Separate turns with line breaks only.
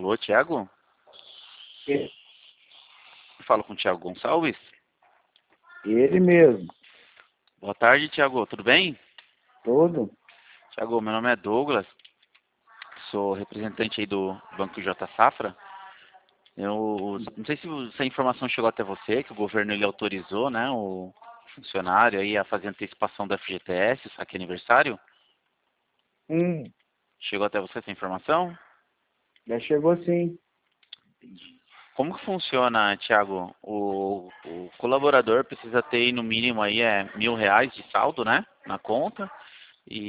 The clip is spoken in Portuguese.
Alô, Thiago? Eu falo com o Thiago Gonçalves.
Ele mesmo,
Boa tarde, Thiago. Tudo bem?
todo.
Thiago, meu nome é Douglas. Sou representante aí do Banco J Safra. Eu não sei se a informação chegou até você, que o governo ele autorizou, né, o funcionário aí a fazer antecipação do FGTS, saque aniversário.
Hum,
Chegou até você essa informação?
já chegou sim.
Como que funciona, Thiago? O colaborador precisa ter no mínimo aí R$ 1.000 de saldo, né, na conta.